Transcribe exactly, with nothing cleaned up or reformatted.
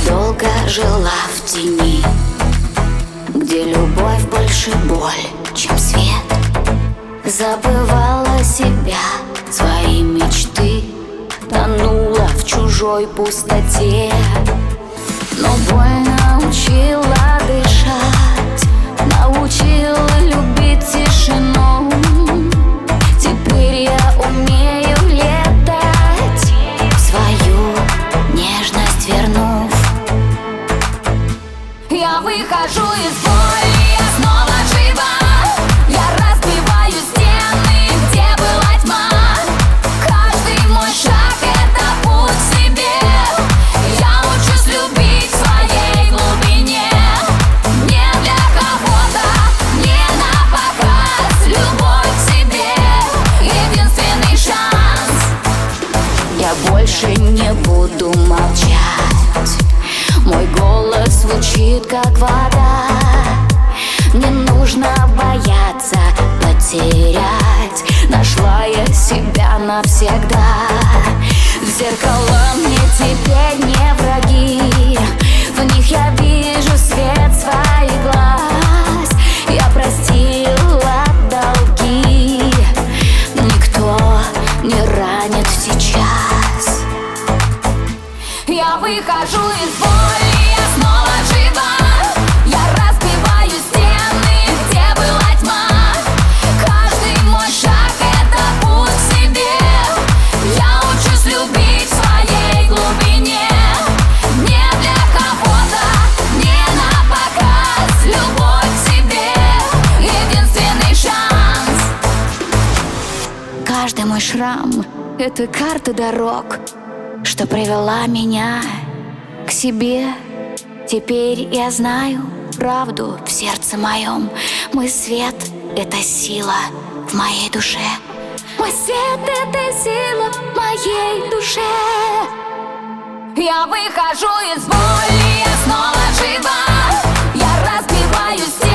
долго жила в тени, где любовь больше боль, чем свет. Забывала себя, свои мечты, тонула в чужой пустоте. Но боль научила дышать, научила любить тишину. Теперь я умею летать, свою нежность вернув. Я выхожу из боли, я снова жива. Я разбиваю стены, где была тьма. Каждый мой шаг — это путь к себе. Я учусь любить в своей глубине. Не для кого-то, не на показ. Любовь к себе — единственный шанс. Я больше не буду молчать, мой голос звучит как вода. Не нужно бояться потерять, нашла я себя навсегда. В зеркала мне теперь не враги, в них я вижу свет своих глаз. Я простила долги, никто не ранит сейчас. Я выхожу из боли, я снова жива. Я разбиваю стены, где была тьма. Каждый мой шаг — это путь к себе. Я учусь любить в своей глубине. Не для кого-то, не на показ. Любовь к себе — единственный шанс. Каждый мой шрам — это карта дорог, что привела меня к себе. Теперь я знаю правду в сердце моем. Мой свет — это сила в моей душе. Мой свет — это сила в моей душе. Я выхожу из боли, я снова жива. Я разбиваюсь.